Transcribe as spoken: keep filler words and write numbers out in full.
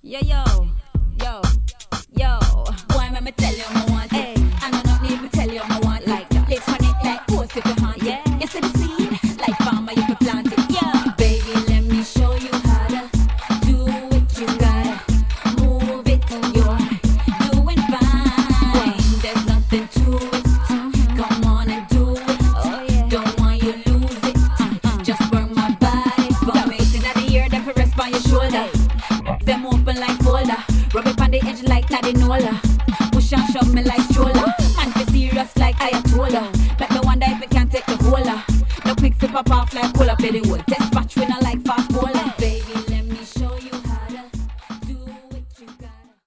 Yo, yo, yo, yo. Boy, let me tell you I want it. I know not need to tell you I want like that. Live on it like post if you hunt it. Yeah. You see the seed? Like farmer you can plant it. Yeah. Baby, let me show you how to do it. You gotta move it. You're doing fine. There's nothing to it. Come on and do it. Oh, yeah. Don't want you lose it. Just work my body. From eighteen of the year, then for rest on your shoulder. Them open like folder. Rub it on the edge like Tadinola. Push and shove me like stroller. Man for serious like Ayatollah. Make me wonder if we can take the whole. No quick to pop off like cola play the whole.